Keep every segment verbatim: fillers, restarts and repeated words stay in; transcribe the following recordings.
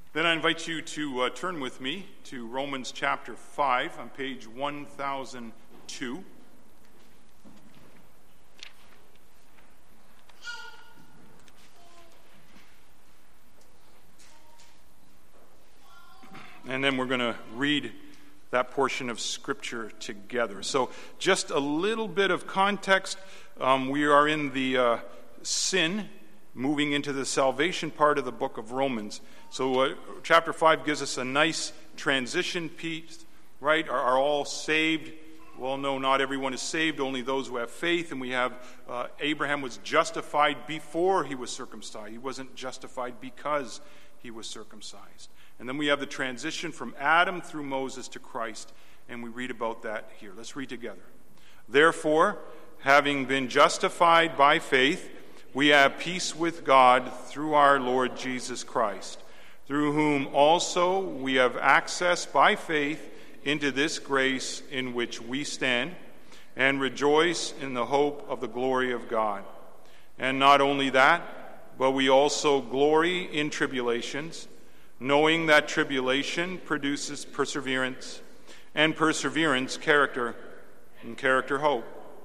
Then I invite you to uh, turn with me to Romans chapter five on page one thousand two. And then we're going to read that portion of Scripture together. So just a little bit of context. Um, we are in the uh, sin, moving into the salvation part of the book of Romans. So uh, chapter five gives us a nice transition piece, right? Are, are all saved? Well, no, not everyone is saved, only those who have faith. And we have uh, Abraham was justified before he was circumcised. He wasn't justified because he was circumcised. And then we have the transition from Adam through Moses to Christ, and we read about that here. Let's read together. Therefore, having been justified by faith, we have peace with God through our Lord Jesus Christ, through whom also we have access by faith into this grace in which we stand, and rejoice in the hope of the glory of God. And not only that, but we also glory in tribulations, knowing that tribulation produces perseverance, and perseverance character, and character hope.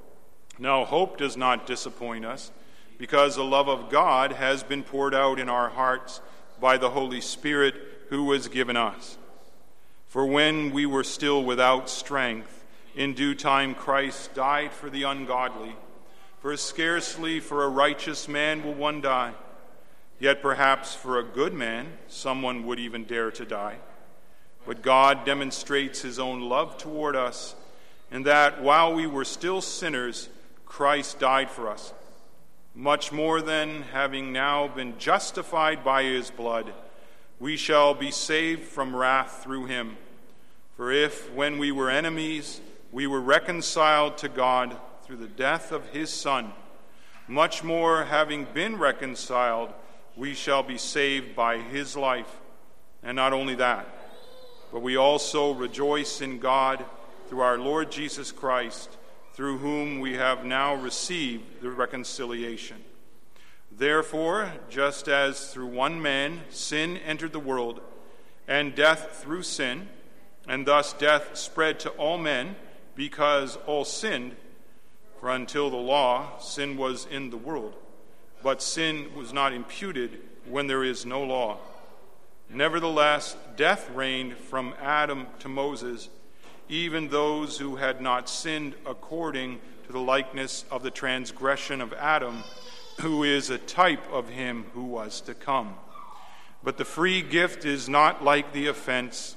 Now hope does not disappoint us, because the love of God has been poured out in our hearts by the Holy Spirit who was given us. For when we were still without strength, in due time Christ died for the ungodly. For scarcely for a righteous man will one die, yet perhaps for a good man someone would even dare to die. But God demonstrates his own love toward us, in that while we were still sinners, Christ died for us. Much more then, having now been justified by his blood, we shall be saved from wrath through him. For if, when we were enemies, we were reconciled to God through the death of his Son, much more, having been reconciled, we shall be saved by his life. And not only that, but we also rejoice in God through our Lord Jesus Christ, through whom we have now received the reconciliation. Therefore, just as through one man sin entered the world, and death through sin, and thus death spread to all men, because all sinned, for until the law, sin was in the world. But sin was not imputed when there is no law. Nevertheless, death reigned from Adam to Moses, even those who had not sinned according to the likeness of the transgression of Adam, who is a type of him who was to come. But the free gift is not like the offense.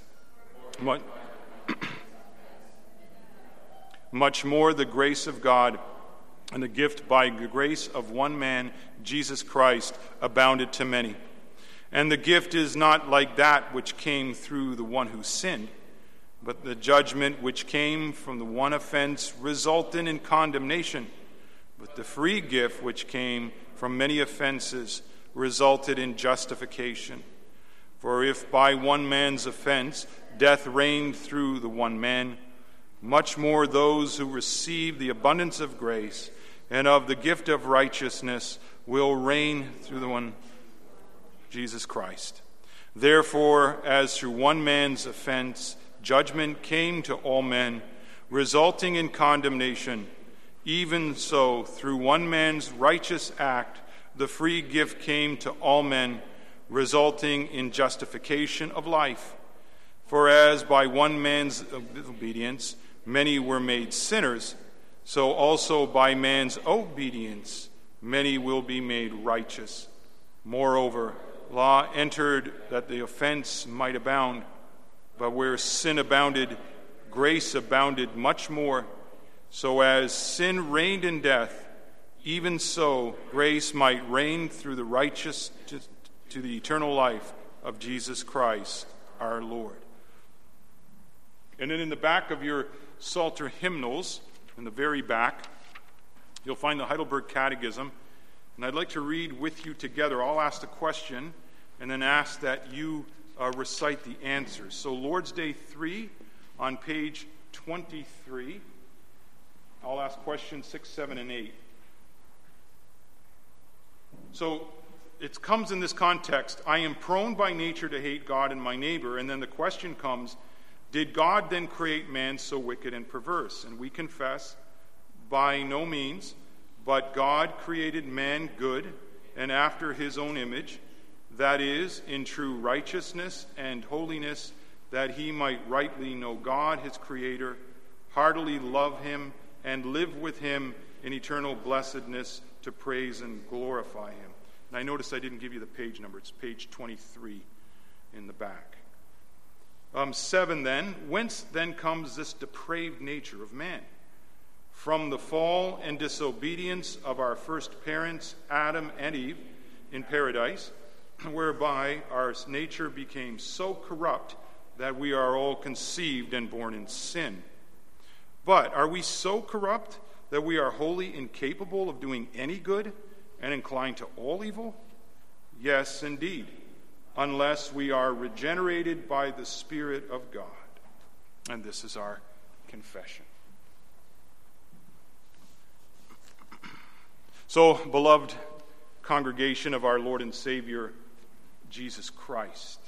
Much more the grace of God and the gift by the grace of one man, Jesus Christ, abounded to many. And the gift is not like that which came through the one who sinned, but the judgment which came from the one offense resulted in condemnation. But the free gift which came from many offenses resulted in justification. For if by one man's offense death reigned through the one man, much more those who receive the abundance of grace and of the gift of righteousness will reign through the one, Jesus Christ. Therefore, as through one man's offense judgment came to all men, resulting in condemnation, even so through one man's righteous act the free gift came to all men, resulting in justification of life. For as by one man's obedience many were made sinners, so also by man's obedience many will be made righteous. Moreover, law entered that the offense might abound, but where sin abounded, grace abounded much more. So as sin reigned in death, even so grace might reign through the righteous to, to the eternal life of Jesus Christ our Lord. And then in the back of your Psalter hymnals, in the very back, you'll find the Heidelberg Catechism. And I'd like to read with you together. I'll ask the question and then ask that you uh, recite the answers. So Lord's Day three on page twenty-three. I'll ask questions six, seven, and eight. So it comes in this context, I am prone by nature to hate God and my neighbor. And then the question comes, did God then create man so wicked and perverse? And we confess, by no means, but God created man good and after his own image, that is, in true righteousness and holiness, that he might rightly know God, his Creator, heartily love him, and live with him in eternal blessedness to praise and glorify him. And I noticed I didn't give you the page number. It's page twenty-three in the back. Um, seven then, whence then comes this depraved nature of man? From the fall and disobedience of our first parents, Adam and Eve, in paradise, whereby our nature became so corrupt that we are all conceived and born in sin. But are we so corrupt that we are wholly incapable of doing any good and inclined to all evil? Yes, indeed, unless we are regenerated by the Spirit of God. And this is our confession. So, beloved congregation of our Lord and Savior, Jesus Christ,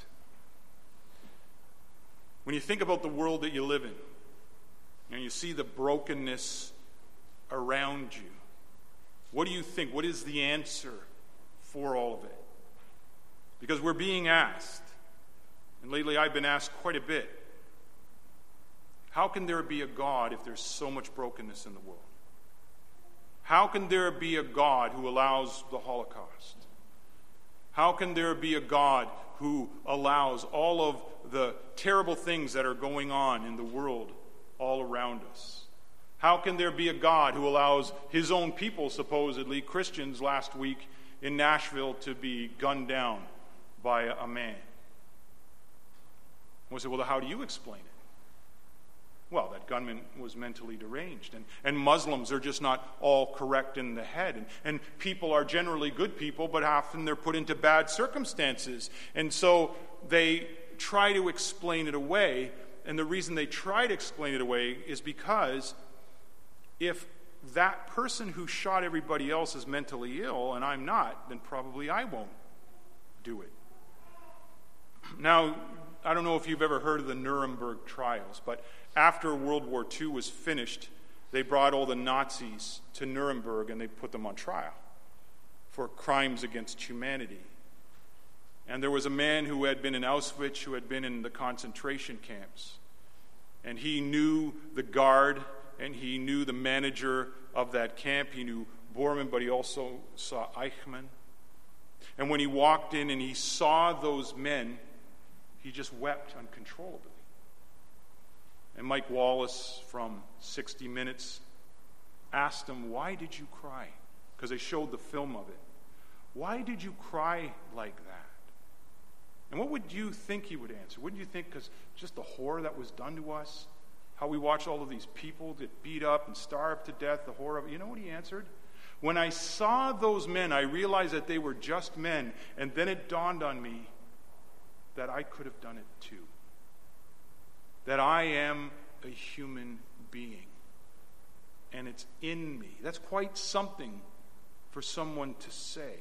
when you think about the world that you live in, and you see the brokenness around you, what do you think? What is the answer for all of it? Because we're being asked, and lately I've been asked quite a bit, how can there be a God if there's so much brokenness in the world? How can there be a God who allows the Holocaust? How can there be a God who allows all of the terrible things that are going on in the world all around us? How can there be a God who allows his own people, supposedly Christians last week in Nashville, to be gunned down by a man? We say, well, how do you explain it? Well, that gunman was mentally deranged, and, and Muslims are just not all correct in the head, and, and people are generally good people, but often they're put into bad circumstances, and so they try to explain it away, and the reason they try to explain it away is because if that person who shot everybody else is mentally ill and I'm not, then probably I won't do it. Now, I don't know if you've ever heard of the Nuremberg trials, but after World War Two was finished, they brought all the Nazis to Nuremberg and they put them on trial for crimes against humanity. And there was a man who had been in Auschwitz, who had been in the concentration camps. And he knew the guard, and he knew the manager of that camp. He knew Bormann, but he also saw Eichmann. And when he walked in and he saw those men, he just wept uncontrollably. And Mike Wallace from sixty minutes asked him, why did you cry? Because they showed the film of it. Why did you cry like that? And what would you think he would answer? Wouldn't you think, because just the horror that was done to us, how we watched all of these people get beat up and starved to death, the horror of it. You know what he answered? When I saw those men, I realized that they were just men, and then it dawned on me that I could have done it too. That I am a human being, and it's in me. That's quite something for someone to say.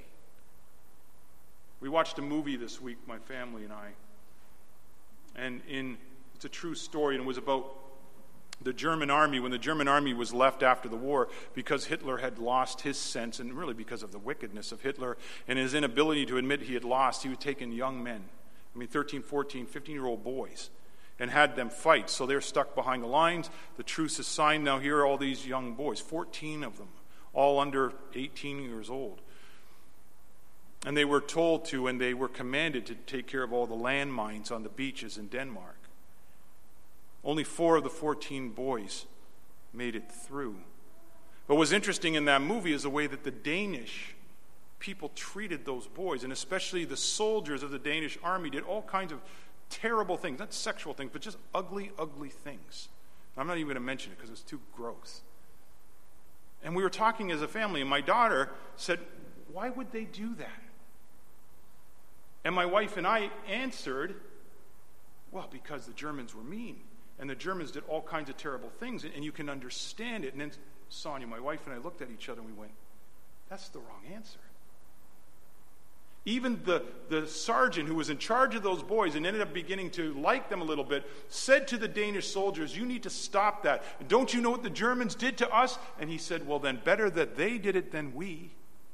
We watched a movie this week, my family and I, and in it's a true story, and it was about the German army, when the German army was left after the war, because Hitler had lost his sense, and really because of the wickedness of Hitler and his inability to admit he had lost, he was taking young men, I mean thirteen, fourteen, fifteen-year-old boys, and had them fight. So they're stuck behind the lines. The truce is signed. Now here are all these young boys, fourteen of them, all under eighteen years old. And they were told to, and they were commanded to take care of all the landmines on the beaches in Denmark. Only four of the fourteen boys made it through. But what's interesting in that movie is the way that the Danish people treated those boys, and especially the soldiers of the Danish army did all kinds of terrible things, not sexual things, but just ugly, ugly things. I'm not even going to mention it because it's too gross. And we were talking as a family, and my daughter said, why would they do that? And my wife and I answered, well, because the Germans were mean. And the Germans did all kinds of terrible things, and you can understand it. And then Sonia, my wife, and I looked at each other and we went, that's the wrong answer. Even the, the sergeant who was in charge of those boys and ended up beginning to like them a little bit said to the Danish soldiers, you need to stop that. Don't you know what the Germans did to us? And he said, well, then better that they did it than we.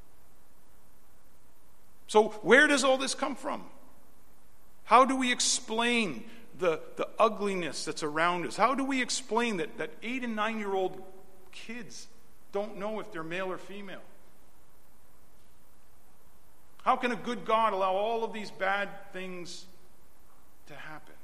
So where does all this come from? How do we explain the, the ugliness that's around us? How do we explain that, that eight and nine-year-old kids don't know if they're male or female? How can a good God allow all of these bad things to happen?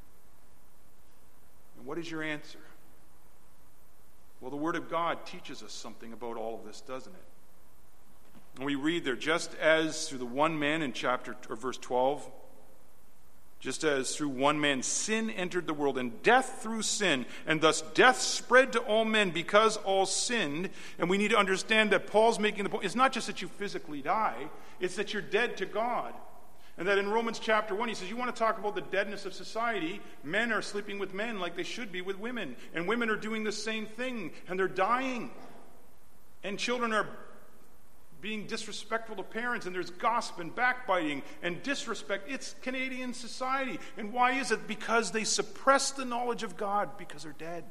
And what is your answer? Well, the Word of God teaches us something about all of this, doesn't it? And we read there, just as through the one man in chapter or verse twelve, just as through one man sin entered the world, and death through sin, and thus death spread to all men because all sinned. And we need to understand that Paul's making the point, it's not just that you physically die, it's that you're dead to God. And that in Romans chapter one, he says, you want to talk about the deadness of society? Men are sleeping with men like they should be with women. And women are doing the same thing, and they're dying. And children are being disrespectful to parents, and there's gossip and backbiting and disrespect. It's Canadian society. And why is it? Because they suppress the knowledge of God because they're dead.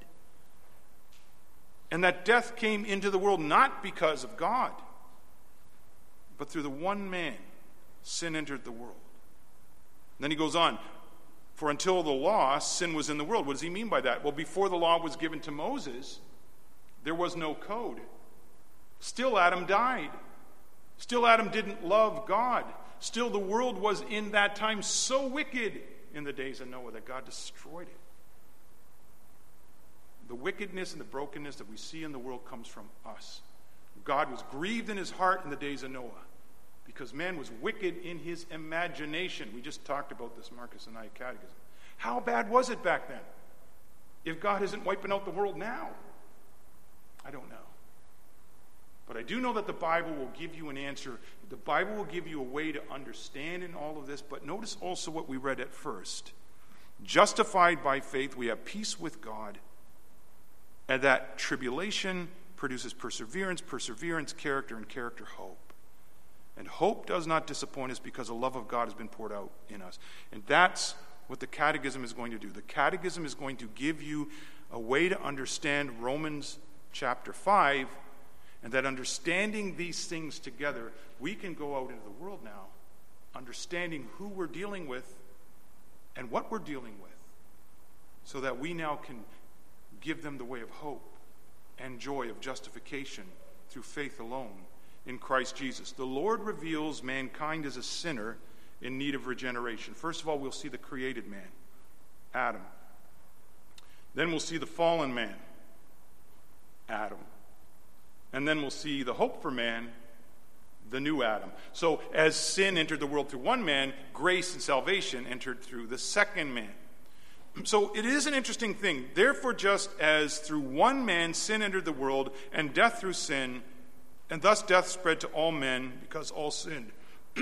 And that death came into the world not because of God, but through the one man, sin entered the world. And then he goes on, for until the law, sin was in the world. What does he mean by that? Well, before the law was given to Moses, there was no code. Still Adam died. Still Adam didn't love God. Still the world was in that time so wicked in the days of Noah that God destroyed it. The wickedness and the brokenness that we see in the world comes from us. God was grieved in his heart in the days of Noah because man was wicked in his imagination. We just talked about this, Marcus and I, at Catechism. How bad was it back then? If God isn't wiping out the world now? I don't know. But I do know that the Bible will give you an answer. The Bible will give you a way to understand in all of this. But notice also what we read at first. Justified by faith, we have peace with God. And that tribulation produces perseverance, perseverance, character, and character, hope. And hope does not disappoint us because the love of God has been poured out in us. And that's what the Catechism is going to do. The Catechism is going to give you a way to understand Romans chapter five, and that understanding these things together, we can go out into the world now, understanding who we're dealing with and what we're dealing with, so that we now can give them the way of hope and joy of justification through faith alone in Christ Jesus. The Lord reveals mankind as a sinner in need of regeneration. First of all, we'll see the created man, Adam. Then we'll see the fallen man, Adam. And then we'll see the hope for man, the new Adam. So as sin entered the world through one man, grace and salvation entered through the second man. So it is an interesting thing. Therefore, just as through one man sin entered the world, and death through sin, and thus death spread to all men because all sinned,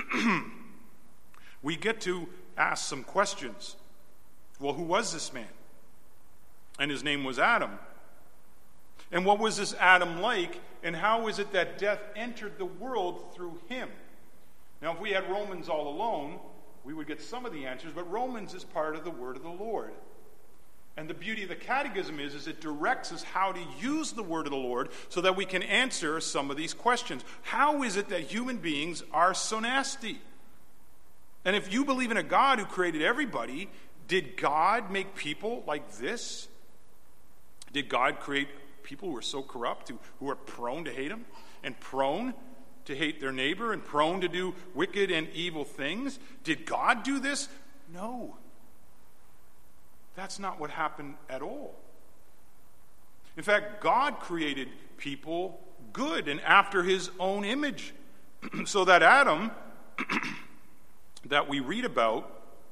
we get to ask some questions. Well, who was this man? And his name was Adam. And what was this Adam like, and how is it that death entered the world through him? Now, if we had Romans all alone, we would get some of the answers, but Romans is part of the word of the Lord. And the beauty of the Catechism is, is it directs us how to use the word of the Lord so that we can answer some of these questions. How is it that human beings are so nasty? And if you believe in a God who created everybody, did God make people like this? Did God create people who are so corrupt, who, who are prone to hate him, and prone to hate their neighbor, and prone to do wicked and evil things? Did God do this? No. That's not what happened at all. In fact, God created people good and after his own image. So that Adam that we read about,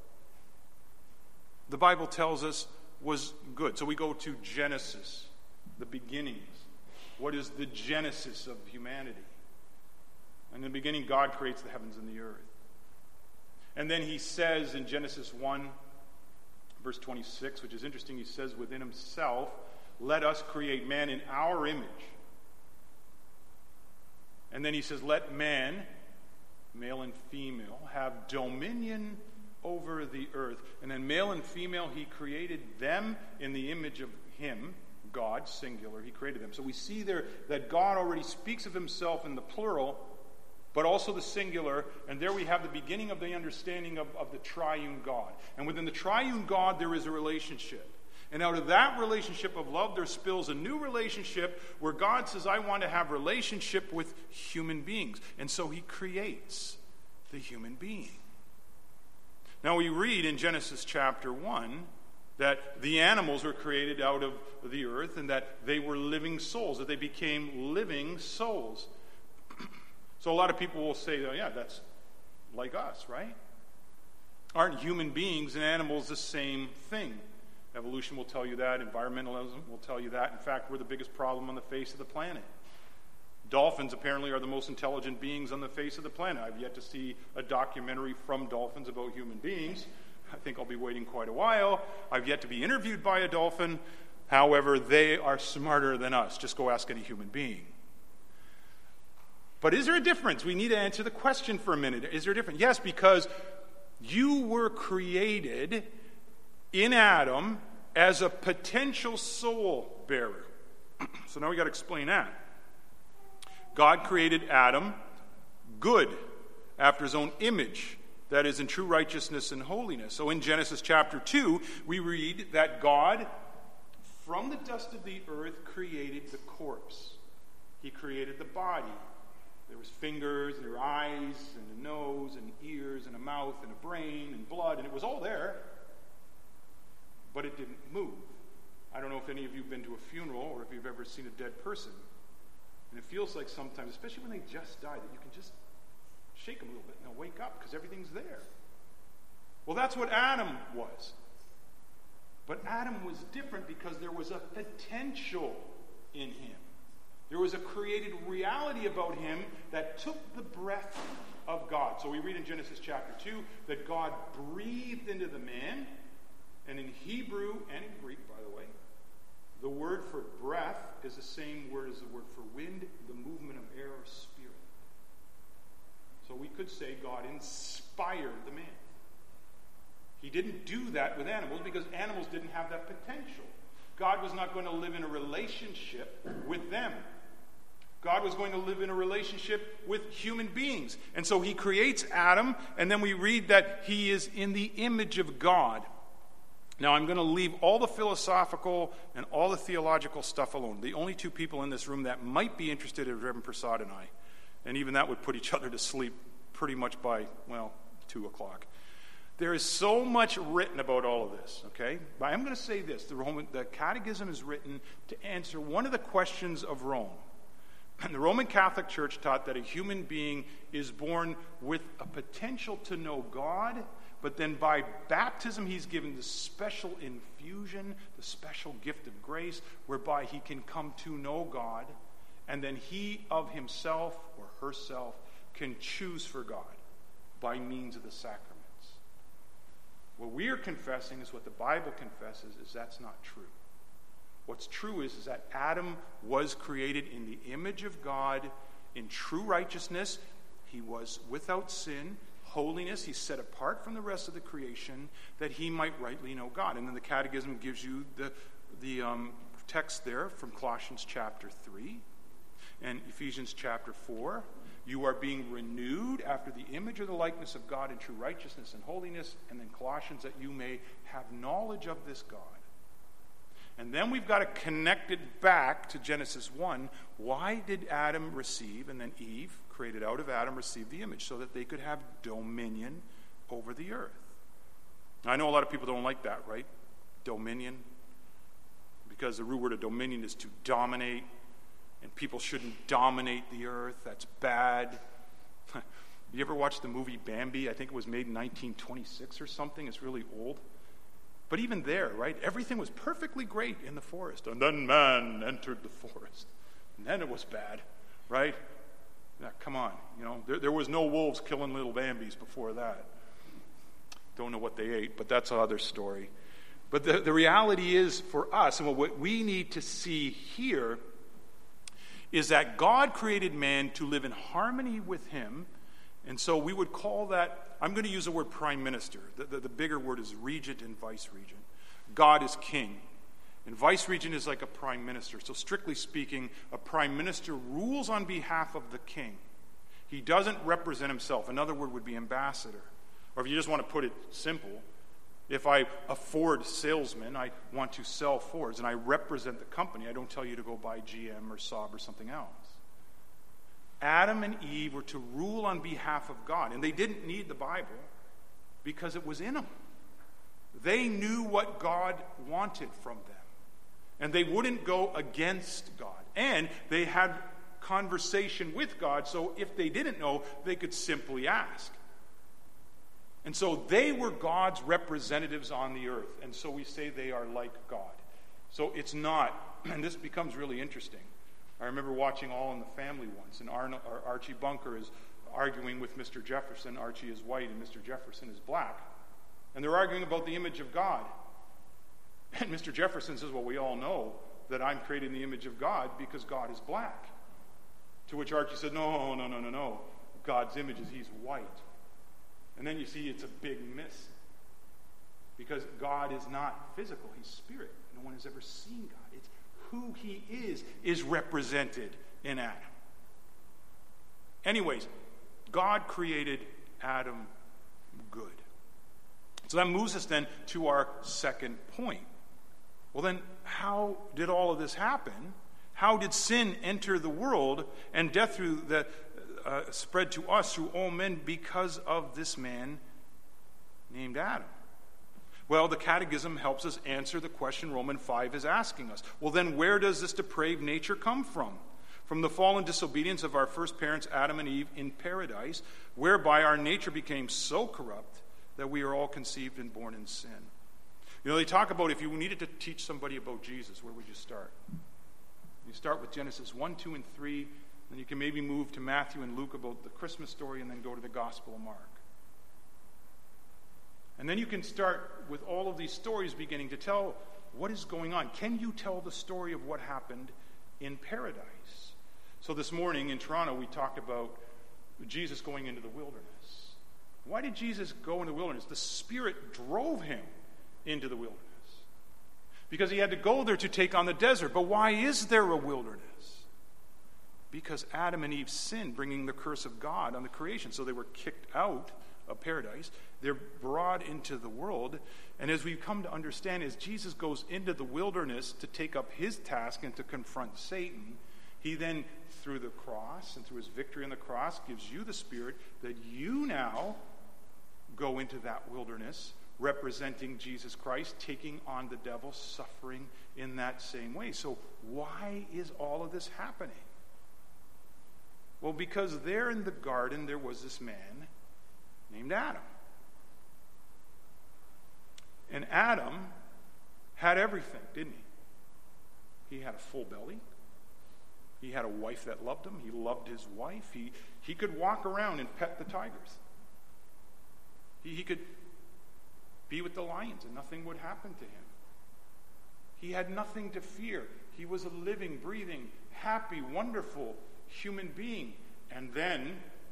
the Bible tells us was good. So we go to Genesis, the beginnings. What is the genesis of humanity? In the beginning, God creates the heavens and the earth. And then he says in Genesis one, verse twenty-six, which is interesting, he says within himself, let us create man in our image. And then he says, let man male and female, have dominion over the earth. And then male and female, he created them in the image of him, God, singular, he created them. So we see there that God already speaks of himself in the plural, but also the singular, and there we have the beginning of the understanding of, of the triune God. And within the triune God, there is a relationship. And out of that relationship of love, there spills a new relationship where God says, I want to have relationship with human beings. And so he creates the human being. Now we read in Genesis chapter one that the animals were created out of the earth and that they were living souls, that they became living souls. So a lot of people will say, oh, yeah, that's like us, right? Aren't human beings and animals the same thing? Evolution will tell you that. Environmentalism will tell you that. In fact, we're the biggest problem on the face of the planet. Dolphins apparently are the most intelligent beings on the face of the planet. I've yet to see a documentary from dolphins about human beings. I think I'll be waiting quite a while. I've yet to be interviewed by a dolphin. However, they are smarter than us. Just go ask any human being. But is there a difference? We need to answer the question for a minute. Is there a difference? Yes, because you were created in Adam as a potential soul bearer. So now we got to explain that. God created Adam good, after his own image, that is in true righteousness and holiness. So in Genesis chapter two, we read that God, from the dust of the earth, created the corpse. He created the body. There was fingers, and there were eyes, and a nose, and ears, and a mouth, and a brain, and blood, and it was all there, but it didn't move. I don't know if any of you have been to a funeral or if you've ever seen a dead person. And it feels like sometimes, especially when they just die, that you can just shake them a little bit and they'll wake up because everything's there. Well, that's what Adam was. But Adam was different because there was a potential in him. There was a created reality about him that took the breath of God. So we read in Genesis chapter two that God breathed into the man, and in Hebrew and in Greek, by the way, the word for breath is the same word as the word for wind, the movement of air or spirit. So we could say God inspired the man. He didn't do that with animals because animals didn't have that potential. God was not going to live in a relationship with them. God was going to live in a relationship with human beings. And so he creates Adam, and then we read that he is in the image of God. Now, I'm going to leave all the philosophical and all the theological stuff alone. The only two people in this room that might be interested are Reverend Prasad and I. And even that would put each other to sleep pretty much by, well, two o'clock. There is so much written about all of this, okay? But I'm going to say this. The, Roman, the Catechism is written to answer one of the questions of Rome. And the Roman Catholic Church taught that a human being is born with a potential to know God, but then by baptism he's given the special infusion, the special gift of grace, whereby he can come to know God, and then he of himself or herself can choose for God by means of the sacraments. What we are confessing is what the Bible confesses, is that's not true. What's true is, is that Adam was created in the image of God in true righteousness. He was without sin, holiness. He's set apart from the rest of the creation that he might rightly know God. And then the Catechism gives you the, the um, text there from Colossians chapter three and Ephesians chapter four. You are being renewed after the image or the likeness of God in true righteousness and holiness. And then Colossians, that you may have knowledge of this God. And then we've got to connect it back to Genesis one. Why did Adam receive, and then Eve, created out of Adam, receive the image? So that they could have dominion over the earth. Now, I know a lot of people don't like that, right? Dominion. Because the root word of dominion is to dominate. And people shouldn't dominate the earth. That's bad. You ever watch the movie Bambi? I think it was made in nineteen twenty-six or something. It's really old. But even there, right, everything was perfectly great in the forest. And then man entered the forest. And then it was bad, right? Now, come on, you know, there, there was no wolves killing little Bambis before that. Don't know what they ate, but that's another story. But the, the reality is for us, and what we need to see here, is that God created man to live in harmony with him And so we would call that, I'm going to use the word prime minister. The, the, the bigger word is regent and vice regent. God is king. And vice regent is like a prime minister. So strictly speaking, a prime minister rules on behalf of the king. He doesn't represent himself. Another word would be ambassador. Or if you just want to put it simple, if I a Ford salesman, I want to sell Fords, and I represent the company, I don't tell you to go buy G M or Saab or something else. Adam and Eve were to rule on behalf of God, and they didn't need the Bible because it was in them. They knew what God wanted from them, and they wouldn't go against God. And they had conversation with God, so if they didn't know, they could simply ask. And so they were God's representatives on the earth, and so we say they are like God. So it's not, and this becomes really interesting. I remember watching All in the Family once, and Arno, Archie Bunker is arguing with Mister Jefferson. Archie is white and Mister Jefferson is black. And they're arguing about the image of God. And Mister Jefferson says, well, we all know that I'm created in the image of God because God is black. To which Archie said, no, no, no, no, no. God's image is he's white. And then you see it's a big miss. Because God is not physical, he's spirit. No one has ever seen God. It's who he is, is represented in Adam. Anyways, God created Adam good. So that moves us then to our second point. Well then, how did all of this happen? How did sin enter the world and death through the uh, spread to us through all men because of this man named Adam? Well, the Catechism helps us answer the question Romans five is asking us. Well, then where does this depraved nature come from? From the fallen disobedience of our first parents, Adam and Eve, in paradise, whereby our nature became so corrupt that we are all conceived and born in sin. You know, they talk about if you needed to teach somebody about Jesus, where would you start? You start with Genesis one, two, and three, then you can maybe move to Matthew and Luke about the Christmas story, and then go to the Gospel of Mark. And then you can start with all of these stories beginning to tell what is going on. Can you tell the story of what happened in paradise? So this morning in Toronto, we talked about Jesus going into the wilderness. Why did Jesus go into the wilderness? The Spirit drove him into the wilderness. Because he had to go there to take on the desert. But why is there a wilderness? Because Adam and Eve sinned, bringing the curse of God on the creation. So they were kicked out of paradise. They're brought into the world. And as we come to understand, as Jesus goes into the wilderness to take up his task and to confront Satan, he then, through the cross and through his victory on the cross, gives you the Spirit that you now go into that wilderness representing Jesus Christ, taking on the devil, suffering in that same way. So why is all of this happening? Well, because there in the garden there was this man named Adam. And Adam had everything, didn't he? He had a full belly. He had a wife that loved him. He loved his wife. He, he could walk around and pet the tigers. He, he could be with the lions and nothing would happen to him. He had nothing to fear. He was a living, breathing, happy, wonderful human being. And then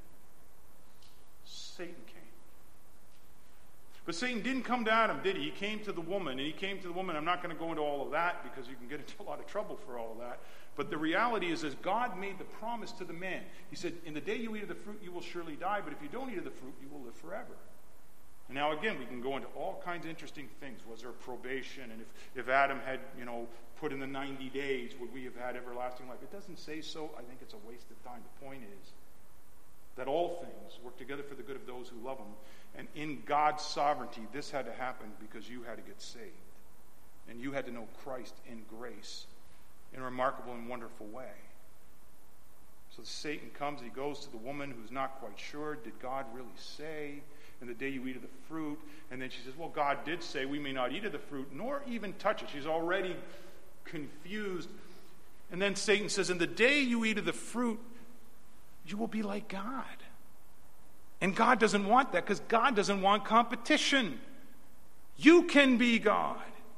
Satan came. But Satan didn't come to Adam, did he? He came to the woman, and he came to the woman. I'm not going to go into all of that because you can get into a lot of trouble for all of that. But the reality is, is God made the promise to the man. He said, in the day you eat of the fruit, you will surely die, but if you don't eat of the fruit, you will live forever. And now again, we can go into all kinds of interesting things. Was there probation? And if, if Adam had, you know, put in the ninety days, would we have had everlasting life? It doesn't say so. I think it's a waste of time. The point is that all things work together for the good of those who love him. And in God's sovereignty, this had to happen because you had to get saved. And you had to know Christ in grace in a remarkable and wonderful way. So Satan comes, he goes to the woman who's not quite sure. Did God really say, in the day you eat of the fruit? And then she says, well, God did say we may not eat of the fruit, nor even touch it. She's already confused. And then Satan says, in the day you eat of the fruit, you will be like God. And God doesn't want that because God doesn't want competition. You can be God.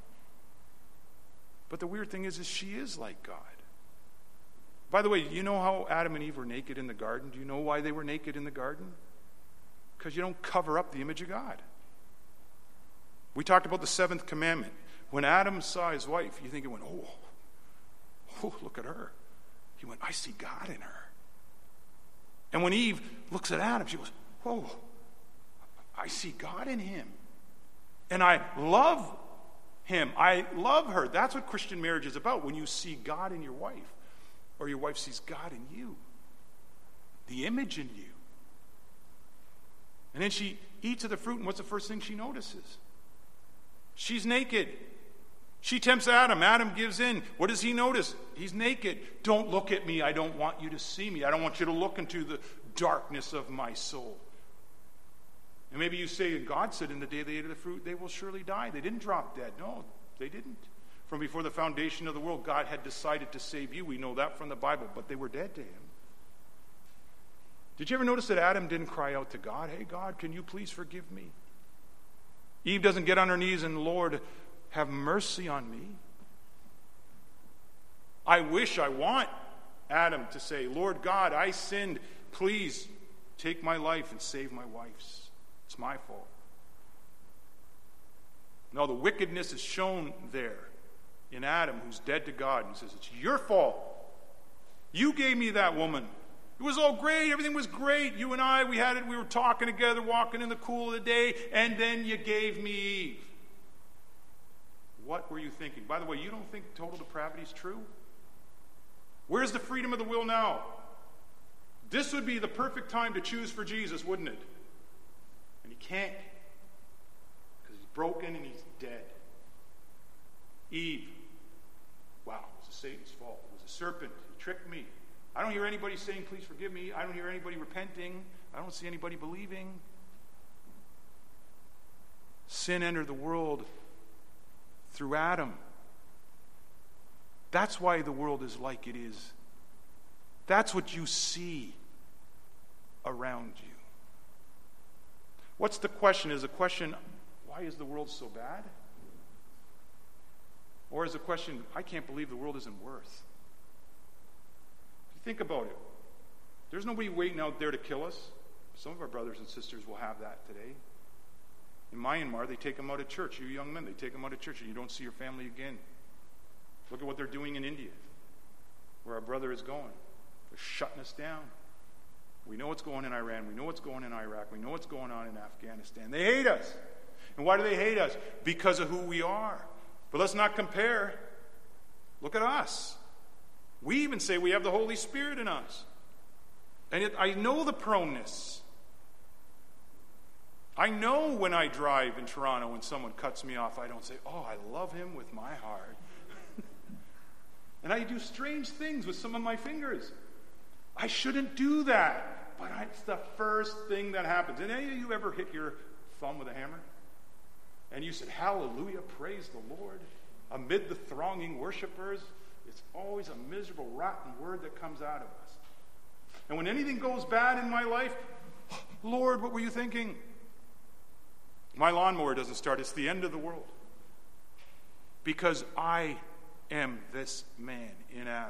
But the weird thing is, is she is like God. By the way, you know how Adam and Eve were naked in the garden? Do you know why they were naked in the garden? Because you don't cover up the image of God. We talked about the seventh commandment. When Adam saw his wife, you think he went, oh, oh, look at her. He went, I see God in her. And when Eve looks at Adam, she goes, whoa, I see God in him. And I love him. I love her. That's what Christian marriage is about, when you see God in your wife, or your wife sees God in you, the image in you. And then she eats of the fruit, and what's the first thing she notices? She's naked. She tempts Adam. Adam gives in. What does he notice? He's naked. Don't look at me. I don't want you to see me. I don't want you to look into the darkness of my soul. And maybe you say, God said in the day they ate of the fruit, they will surely die. They didn't drop dead. No, they didn't. From before the foundation of the world, God had decided to save you. We know that from the Bible, but they were dead to him. Did you ever notice that Adam didn't cry out to God, hey, God, can you please forgive me? Eve doesn't get on her knees and, Lord, have mercy on me. I wish, I want Adam to say, Lord God, I sinned. Please take my life and save my wife's. It's my fault. No, the wickedness is shown there in Adam, who's dead to God. And he says, it's your fault. You gave me that woman. It was all great. Everything was great. You and I, we had it. We were talking together, walking in the cool of the day, and then you gave me Eve. What were you thinking? By the way, you don't think total depravity is true? Where's the freedom of the will now? This would be the perfect time to choose for Jesus, wouldn't it? And he can't, because he's broken and he's dead. Eve, wow, it was Satan's fault. It was a serpent. He tricked me. I don't hear anybody saying, please forgive me. I don't hear anybody repenting. I don't see anybody believing. Sin entered the world through Adam. That's why the world is like it is. That's what you see around you. What's the question? Is the question, why is the world so bad? Or is the question, I can't believe the world isn't worse? Think about it. There's nobody waiting out there to kill us. Some of our brothers and sisters will have that today. In Myanmar, they take them out of church. You young men, they take them out of church and you don't see your family again. Look at what they're doing in India, where our brother is going. They're shutting us down. We know what's going on in Iran. We know what's going on in Iraq. We know what's going on in Afghanistan. They hate us. And why do they hate us? Because of who we are. But let's not compare. Look at us. We even say we have the Holy Spirit in us. And yet I know the proneness. I know when I drive in Toronto when someone cuts me off, I don't say, oh, I love him with my heart. And I do strange things with some of my fingers. I shouldn't do that. But I, it's the first thing that happens. And any of you ever hit your thumb with a hammer? And you said, hallelujah, praise the Lord, amid the thronging worshipers? It's always a miserable, rotten word that comes out of us. And when anything goes bad in my life, Lord, what were you thinking? My lawnmower doesn't start. It's the end of the world. Because I am this man in Adam.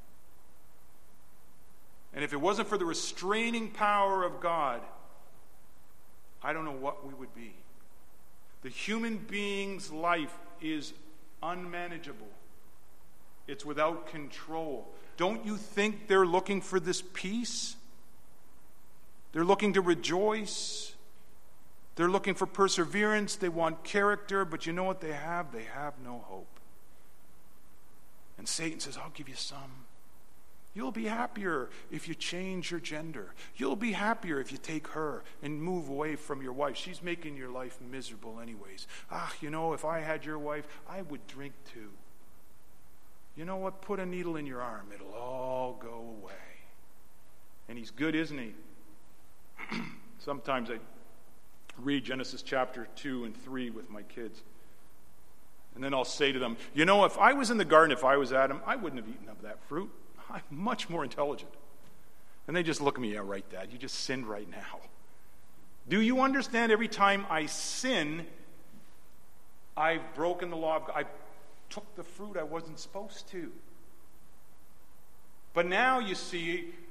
And if it wasn't for the restraining power of God, I don't know what we would be. The human being's life is unmanageable. It's without control. Don't you think they're looking for this peace? They're looking to rejoice. They're looking for perseverance. They want character. But you know what they have? They have no hope. And Satan says, I'll give you some. You'll be happier if you change your gender. You'll be happier if you take her and move away from your wife. She's making your life miserable anyways. Ah, you know, if I had your wife, I would drink too. You know what? Put a needle in your arm. It'll all go away. And he's good, isn't he? Sometimes I read Genesis chapter two and three with my kids. And then I'll say to them, you know, if I was in the garden, if I was Adam, I wouldn't have eaten of that fruit. I'm much more intelligent. And they just look at me, yeah, right, Dad. You just sinned right now. Do you understand every time I sin, I've broken the law of God? I took the fruit I wasn't supposed to. But now you see,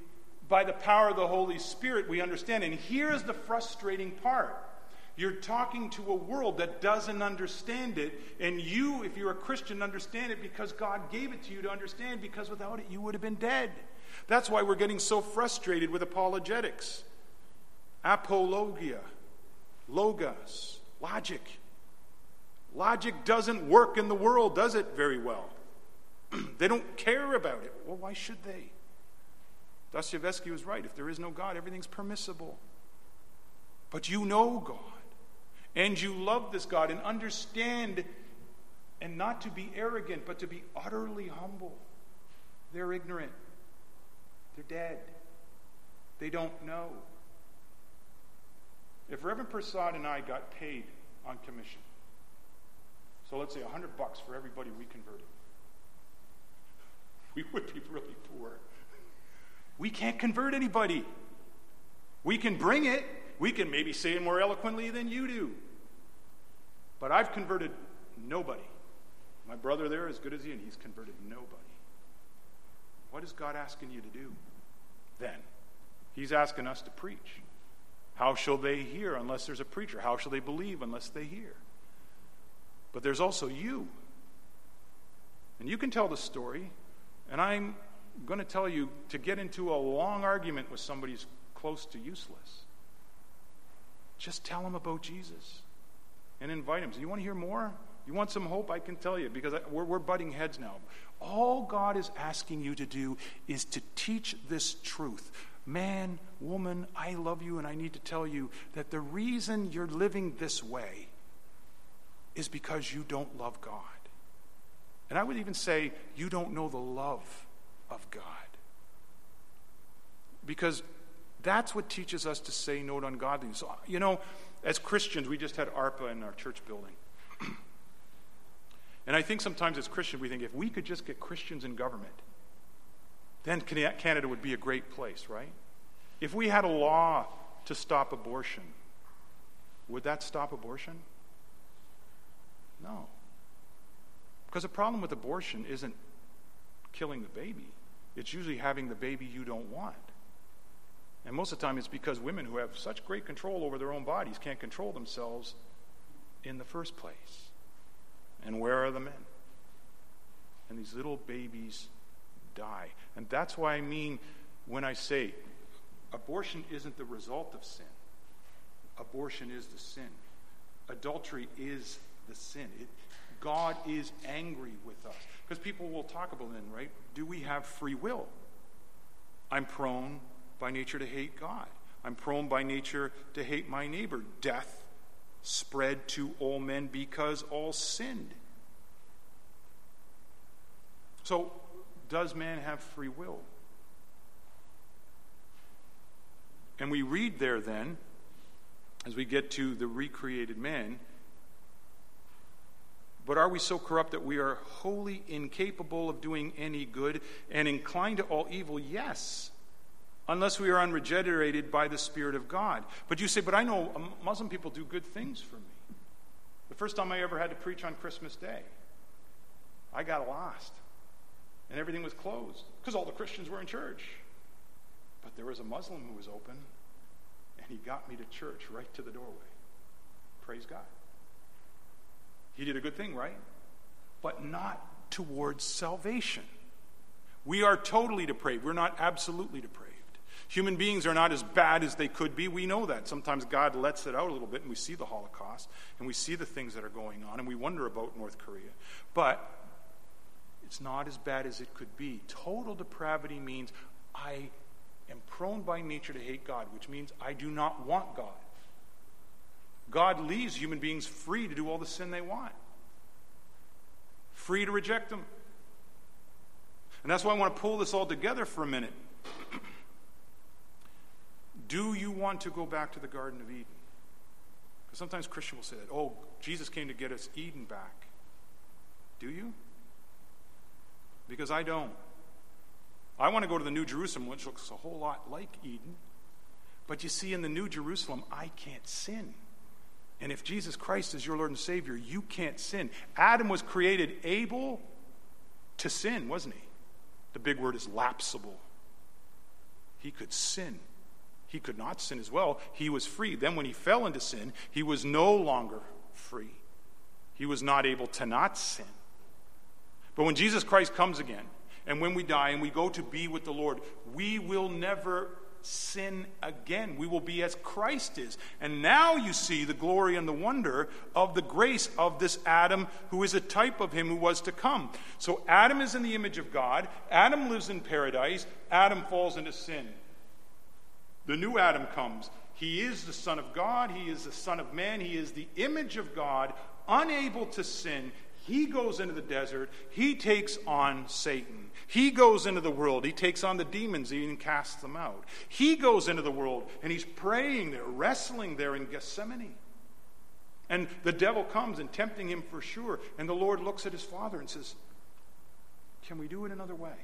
by the power of the Holy Spirit, we understand. And here's the frustrating part. You're talking to a world that doesn't understand it, and you, if you're a Christian, understand it because God gave it to you to understand, because without it, you would have been dead. That's why we're getting so frustrated with apologetics. Apologia, logos, logic. Logic doesn't work in the world, does it, very well? They don't care about it. Well, why should they? Dostoevsky was right. If there is no God, everything's permissible. But you know God, and you love this God, and understand, and not to be arrogant, but to be utterly humble. They're ignorant. They're dead. They don't know. If Reverend Prasad and I got paid on commission, so let's say a hundred bucks for everybody we converted, we would be really poor. We can't convert anybody. We can bring it. We can maybe say it more eloquently than you do. But I've converted nobody. My brother there, as good as he, and he's converted nobody. What is God asking you to do then? He's asking us to preach. How shall they hear unless there's a preacher? How shall they believe unless they hear? But there's also you. And you can tell the story, and I'm going to tell you, to get into a long argument with somebody who's close to useless, just tell them about Jesus and invite them. So you want to hear more? You want some hope? I can tell you, because I, we're, we're butting heads now. All God is asking you to do is to teach this truth. Man, woman, I love you, and I need to tell you that the reason you're living this way is because you don't love God. And I would even say you don't know the love of God. Because that's what teaches us to say no to ungodliness. So, you know, as Christians, we just had ARPA in our church building. And I think sometimes as Christians, we think if we could just get Christians in government, then Canada would be a great place, right? If we had a law to stop abortion, would that stop abortion? No. Because the problem with abortion isn't killing the baby. It's usually having the baby you don't want. And most of the time it's because women who have such great control over their own bodies can't control themselves in the first place. And where are the men? And these little babies die. And that's why I mean when I say abortion isn't the result of sin. Abortion is the sin. Adultery is the sin. It, God is angry with us. Because people will talk about then, right? Do we have free will? I'm prone by nature to hate God. I'm prone by nature to hate my neighbor. Death spread to all men because all sinned. So, does man have free will? And we read there then, as we get to the recreated man, but are we so corrupt that we are wholly incapable of doing any good and inclined to all evil? Yes, unless we are unregenerated by the Spirit of God. But you say, but I know Muslim people do good things for me. The first time I ever had to preach on Christmas Day, I got lost. And everything was closed because all the Christians were in church. But there was a Muslim who was open, and he got me to church right to the doorway. Praise God. He did a good thing, right? But not towards salvation. We are totally depraved. We're not absolutely depraved. Human beings are not as bad as they could be. We know that. Sometimes God lets it out a little bit, and we see the Holocaust, and we see the things that are going on, and we wonder about North Korea. But it's not as bad as it could be. Total depravity means I am prone by nature to hate God, which means I do not want God. God leaves human beings free to do all the sin they want. Free to reject them. And that's why I want to pull this all together for a minute. Do you want to go back to the Garden of Eden? Because sometimes Christians will say that, oh, Jesus came to get us Eden back. Do you? Because I don't. I want to go to the New Jerusalem, which looks a whole lot like Eden. But you see, in the New Jerusalem, I can't sin. And if Jesus Christ is your Lord and Savior, you can't sin. Adam was created able to sin, wasn't he? The big word is lapsable. he could sin. He could not sin as well. He was free. Then when he fell into sin, he was no longer free. He was not able to not sin. But when Jesus Christ comes again, and when we die and we go to be with the Lord, we will never sin again. We will be as Christ is. And now you see the glory and the wonder of the grace of this Adam, who is a type of him who was to come. So Adam is in the image of God. Adam lives in paradise. Adam falls into sin. The new Adam comes. He is the Son of God. He is the Son of Man. He is the image of God, unable to sin. He goes into the desert. He takes on Satan. He goes into the world. He takes on the demons. He even casts them out. He goes into the world, and he's praying there, wrestling there in Gethsemane. And the devil comes and tempting him for sure. And the Lord looks at his Father and says, can we do it another way?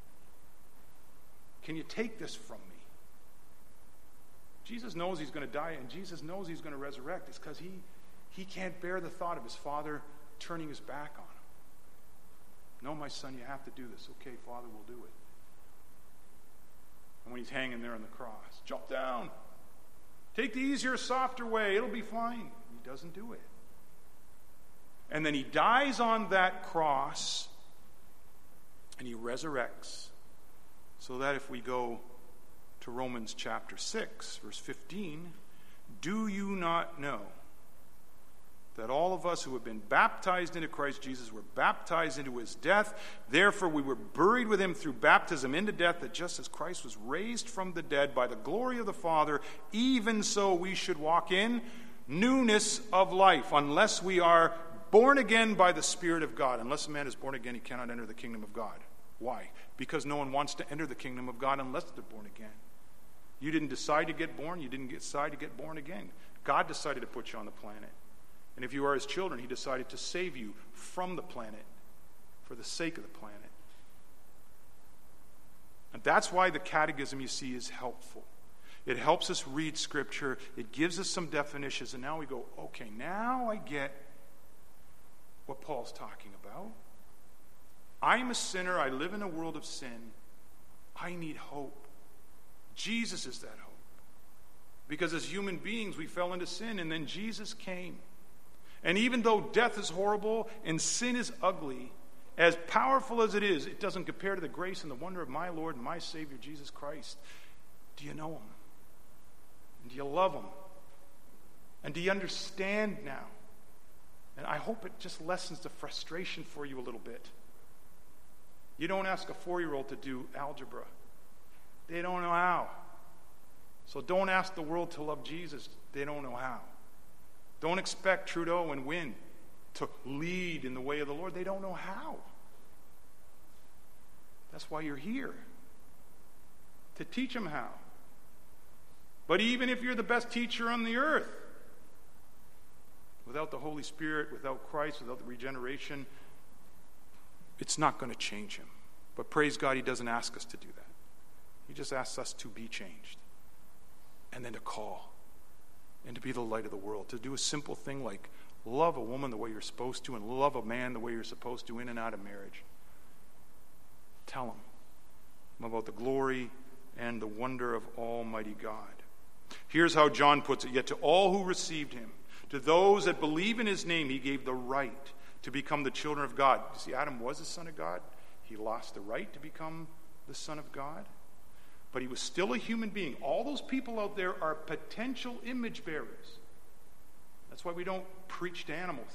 Can you take this from me? Jesus knows he's going to die, and Jesus knows he's going to resurrect. It's because he, he can't bear the thought of his Father turning his back on him. No, my son, you have to do this. Okay, Father, we'll do it. And when he's hanging there on the cross, jump down. Take the easier, softer way. It'll be fine. He doesn't do it. And then he dies on that cross, and he resurrects, so that if we go to Romans chapter six, verse fifteen, do you not know that all of us who have been baptized into Christ Jesus were baptized into his death? Therefore we were buried with him through baptism into death, that just as Christ was raised from the dead by the glory of the Father, even so we should walk in newness of life, unless we are born again by the Spirit of God. Unless a man is born again, he cannot enter the kingdom of God. Why? Because no one wants to enter the kingdom of God unless they're born again. You didn't decide to get born. You didn't decide to get born again. God decided to put you on the planet. And if you are his children, he decided to save you from the planet for the sake of the planet. And that's why the catechism, you see, is helpful. It helps us read Scripture. It gives us some definitions. And now we go, okay, now I get what Paul's talking about. I'm a sinner. I live in a world of sin. I need hope. Jesus is that hope. Because as human beings, we fell into sin, and then Jesus came. And even though death is horrible and sin is ugly, as powerful as it is, it doesn't compare to the grace and the wonder of my Lord and my Savior, Jesus Christ. Do you know him? And do you love him? And do you understand now? And I hope it just lessens the frustration for you a little bit. You don't ask a four-year-old to do algebra. They don't know how. So don't ask the world to love Jesus. They don't know how. Don't expect Trudeau and Wynne to lead in the way of the Lord. They don't know how. That's why you're here. To teach them how. But even if you're the best teacher on the earth, without the Holy Spirit, without Christ, without the regeneration, it's not going to change him. But praise God, he doesn't ask us to do that. He just asks us to be changed. And then to call. And to be the light of the world. To do a simple thing like love a woman the way you're supposed to, and love a man the way you're supposed to in and out of marriage. Tell them about the glory and the wonder of Almighty God. Here's how John puts it. Yet to all who received him, to those that believe in his name, he gave the right to become the children of God. You see, Adam was the son of God. He lost the right to become the son of God. But he was still a human being. All those people out there are potential image bearers. That's why we don't preach to animals.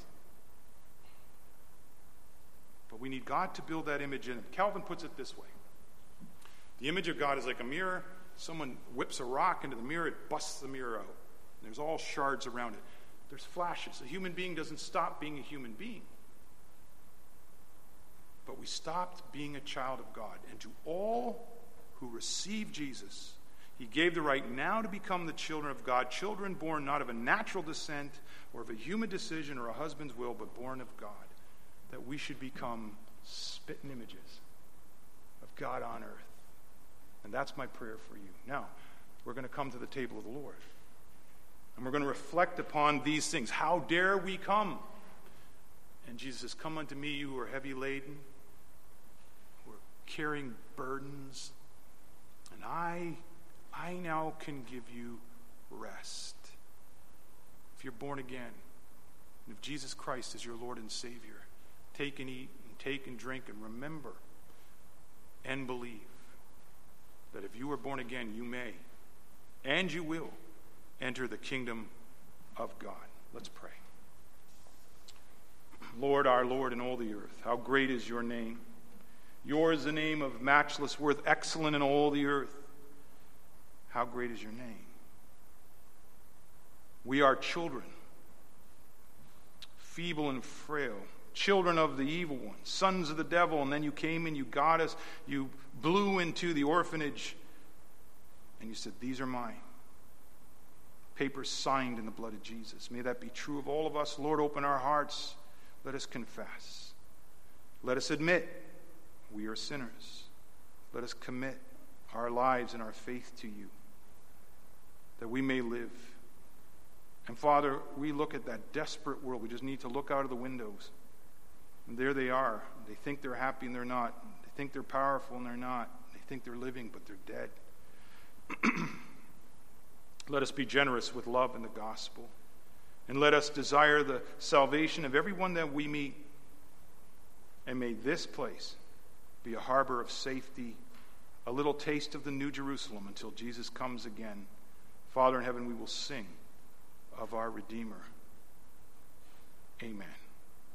But we need God to build that image in them. Calvin puts it this way. The image of God is like a mirror. Someone whips a rock into the mirror, it busts the mirror out. There's all shards around it. There's flashes. A human being doesn't stop being a human being. But we stopped being a child of God. And to all who received Jesus, he gave the right now to become the children of God, children born not of a natural descent or of a human decision or a husband's will, but born of God, that we should become spitting images of God on earth. And that's my prayer for you. Now, we're going to come to the table of the Lord. And we're going to reflect upon these things. How dare we come? And Jesus says, come unto me, you who are heavy laden, who are carrying burdens, and I I now can give you rest. If you're born again, and if Jesus Christ is your Lord and Savior, take and eat, and take and drink, and remember and believe that if you are born again, you may, and you will, enter the kingdom of God. Let's pray. Lord, our Lord in all the earth, how great is your name. Yours the name of matchless worth, excellent in all the earth. How great is your name. We are children, feeble and frail, children of the evil one, sons of the devil, and then you came and you got us, you blew into the orphanage, and you said, these are mine. Papers signed in the blood of Jesus. May that be true of all of us. Lord, open our hearts. Let us confess. Let us admit we are sinners. Let us commit our lives and our faith to you, that we may live. And Father, we look at that desperate world. We just need to look out of the windows. And there they are. They think they're happy and they're not. They think they're powerful and they're not. They think they're living, but they're dead. Let us be generous with love in the gospel. And let us desire the salvation of everyone that we meet. And may this place be a harbor of safety, a little taste of the New Jerusalem until Jesus comes again. Father in heaven, we will sing of our Redeemer. Amen.